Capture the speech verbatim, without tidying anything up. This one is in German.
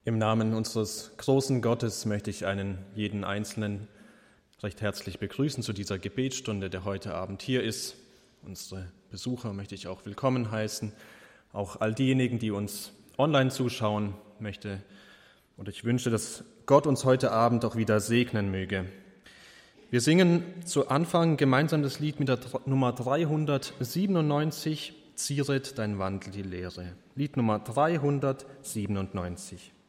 Im Namen unseres großen Gottes möchte ich einen jeden Einzelnen recht herzlich begrüßen zu dieser Gebetsstunde, der heute Abend hier ist. Unsere Besucher möchte ich auch willkommen heißen. Auch all diejenigen, die uns online zuschauen, möchte und ich wünsche, dass Gott uns heute Abend auch wieder segnen möge. Wir singen zu Anfang gemeinsam das Lied mit der Nummer dreihundertsiebenundneunzig, Zieret dein Wandel die Lehre. Lied Nummer dreihundertsiebenundneunzig.